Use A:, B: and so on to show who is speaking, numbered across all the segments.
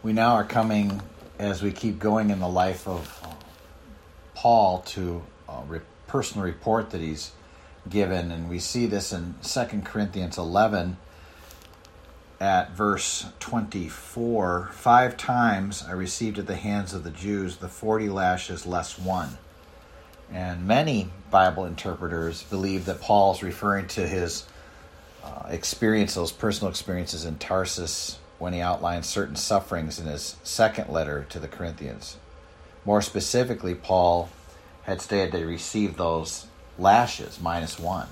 A: We now are coming, as we keep going in the life of Paul, to a personal report that he's given, and we see this in 2 Corinthians 11 at verse 24. 5 times I received at the hands of the Jews the 40 lashes less one. And many Bible interpreters believe that Paul's referring to his experience, those personal experiences in Tarsus, when he outlines certain sufferings in his second letter to the Corinthians. More specifically, Paul had stated that he received those lashes minus one.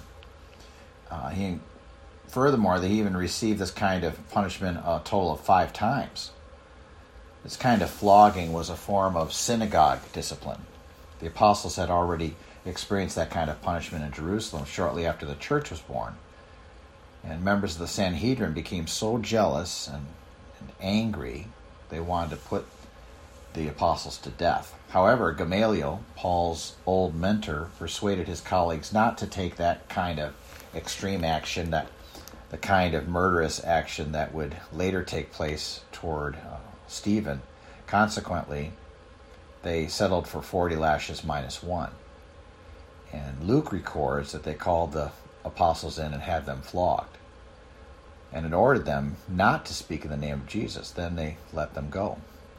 A: Furthermore, that he even received this kind of punishment a total of 5 times. This kind of flogging was a form of synagogue discipline. The apostles had already experienced that kind of punishment in Jerusalem shortly after the church was born. And members of the Sanhedrin became so jealous and angry, they wanted to put the apostles to death. However, Gamaliel, Paul's old mentor, persuaded his colleagues not to take that kind of extreme action, the kind of murderous action that would later take place toward Stephen. Consequently, they settled for 40 lashes minus one. And Luke records that they called the apostles in and had them flogged, and it ordered them not to speak in the name of Jesus. Then they let them go.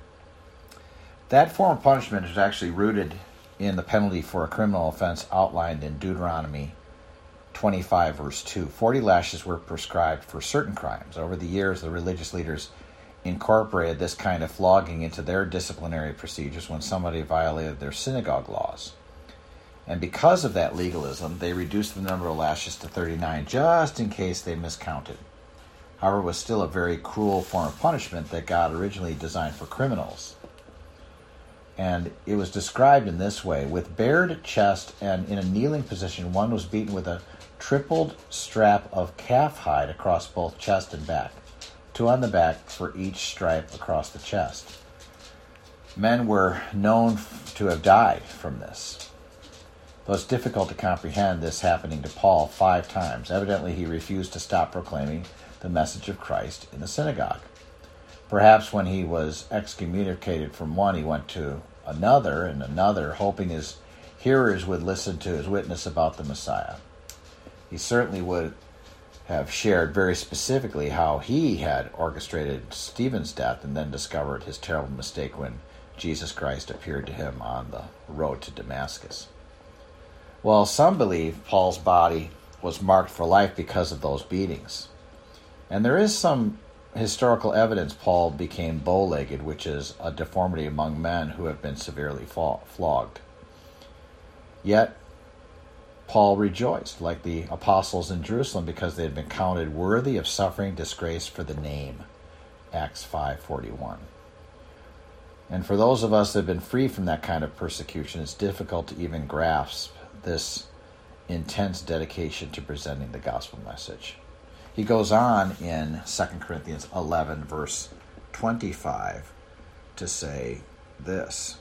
A: That form of punishment is actually rooted in the penalty for a criminal offense outlined in Deuteronomy 25, verse 2. 40 lashes were prescribed for certain crimes. Over the years, the religious leaders incorporated this kind of flogging into their disciplinary procedures when somebody violated their synagogue laws. And because of that legalism, they reduced the number of lashes to 39, just in case they miscounted. However, it was still a very cruel form of punishment that God originally designed for criminals. And it was described in this way: with bared chest and in a kneeling position, one was beaten with a tripled strap of calf hide across both chest and back, 2 on the back for each stripe across the chest. Men were known to have died from this. Though it's difficult to comprehend this happening to Paul 5 times, evidently he refused to stop proclaiming the message of Christ in the synagogue. Perhaps when he was excommunicated from one, he went to another and another, hoping his hearers would listen to his witness about the Messiah. He certainly would have shared very specifically how he had orchestrated Stephen's death and then discovered his terrible mistake when Jesus Christ appeared to him on the road to Damascus. Well, some believe Paul's body was marked for life because of those beatings. And there is some historical evidence Paul became bow-legged, which is a deformity among men who have been severely flogged. Yet, Paul rejoiced, like the apostles in Jerusalem, because they had been counted worthy of suffering disgrace for the name. Acts 5:41. And for those of us that have been free from that kind of persecution, it's difficult to even grasp this intense dedication to presenting the gospel message. He goes on in 2 Corinthians 11, verse 25, to say this: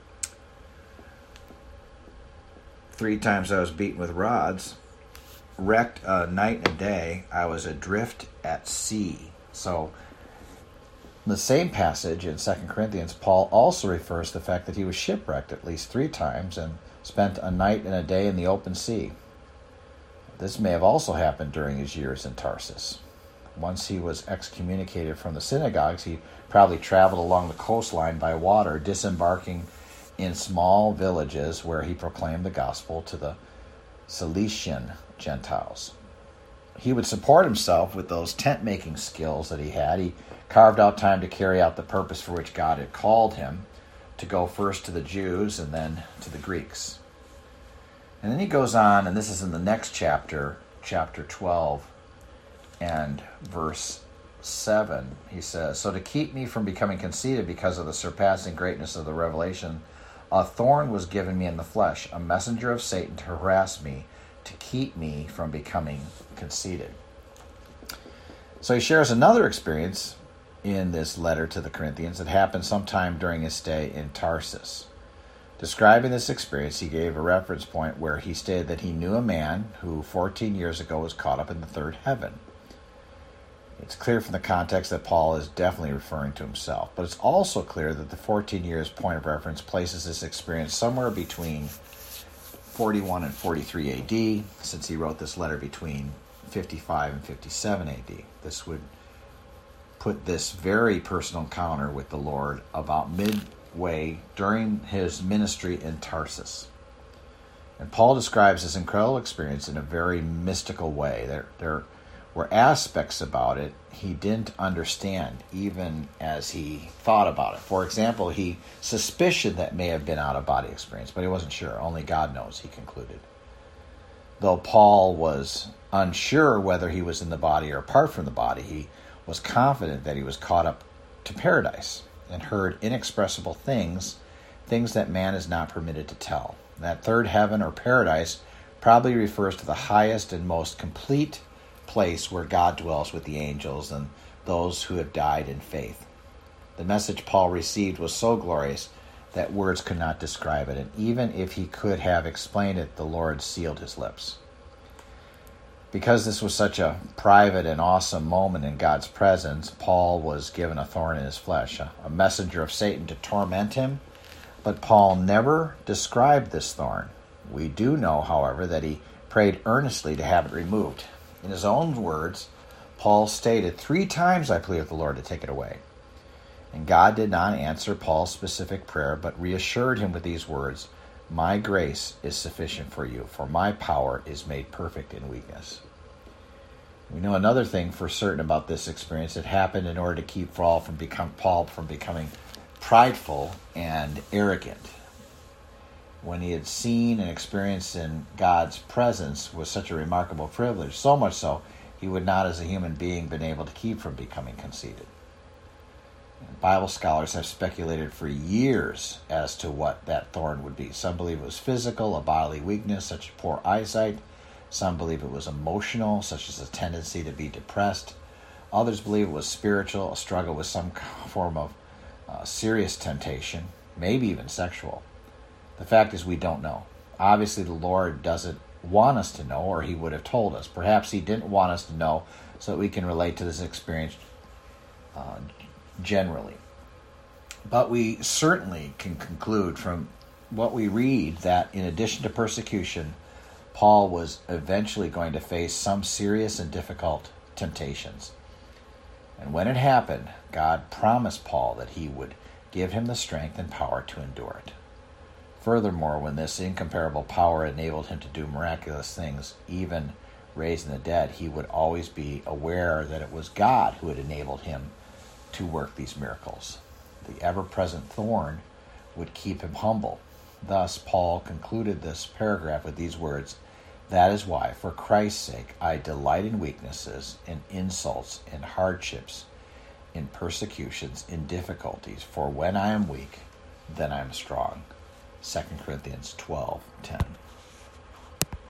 A: 3 times I was beaten with rods, wrecked night and day, I was adrift at sea. So, in the same passage in 2 Corinthians, Paul also refers to the fact that he was shipwrecked at least 3 times and spent a night and a day in the open sea. This may have also happened during his years in Tarsus. Once he was excommunicated from the synagogues, he probably traveled along the coastline by water, disembarking in small villages where he proclaimed the gospel to the Cilician Gentiles. He would support himself with those tent-making skills that he had. He carved out time to carry out the purpose for which God had called him, to go first to the Jews and then to the Greeks. And then he goes on, and this is in the next chapter, chapter 12, and verse 7. He says, "So to keep me from becoming conceited because of the surpassing greatness of the revelation, a thorn was given me in the flesh, a messenger of Satan to harass me, to keep me from becoming conceited." So he shares another experience in this letter to the Corinthians that happened sometime during his stay in Tarsus. Describing this experience, he gave a reference point where he stated that he knew a man who 14 years ago was caught up in the third heaven. It's clear from the context that Paul is definitely referring to himself, but it's also clear that the 14 years point of reference places this experience somewhere between 41 and 43 AD, since he wrote this letter between 55 and 57 AD. This would put this very personal encounter with the Lord about midway during his ministry in Tarsus. And Paul describes this incredible experience in a very mystical way. There were aspects about it he didn't understand, even as he thought about it. For example, he suspicioned that may have been out-of-body experience, but he wasn't sure. Only God knows, he concluded. Though Paul was unsure whether he was in the body or apart from the body, he was confident that he was caught up to paradise and heard inexpressible things that man is not permitted to tell. That third heaven or paradise probably refers to the highest and most complete place where God dwells with the angels and those who have died in faith. The message Paul received was so glorious that words could not describe it, and even if he could have explained it, the Lord sealed his lips. Because this was such a private and awesome moment in God's presence, Paul was given a thorn in his flesh, a messenger of Satan to torment him, but Paul never described this thorn. We do know, however, that he prayed earnestly to have it removed. In his own words, Paul stated, 3 times I pleaded with the Lord to take it away. And God did not answer Paul's specific prayer, but reassured him with these words, my grace is sufficient for you, for my power is made perfect in weakness. We know another thing for certain about this experience. It happened in order to keep Paul from becoming prideful and arrogant. When he had seen and experienced in God's presence was such a remarkable privilege, so much so, he would not as a human being been able to keep from becoming conceited. Bible scholars have speculated for years as to what that thorn would be. Some believe it was physical, a bodily weakness such as poor eyesight. Some believe it was emotional, such as a tendency to be depressed. Others believe it was spiritual, a struggle with some form of serious temptation, maybe even sexual. The fact is we don't know. Obviously the Lord doesn't want us to know, or he would have told us. Perhaps he didn't want us to know so that we can relate to this experience generally. But we certainly can conclude from what we read that in addition to persecution, Paul was eventually going to face some serious and difficult temptations. And when it happened, God promised Paul that he would give him the strength and power to endure it. Furthermore, when this incomparable power enabled him to do miraculous things, even raising the dead, he would always be aware that it was God who had enabled him to work these miracles. The ever-present thorn would keep him humble. Thus, Paul concluded this paragraph with these words, that is why, for Christ's sake, I delight in weaknesses, in insults, in hardships, in persecutions, in difficulties, for when I am weak, then I am strong. 2 Corinthians 12:10.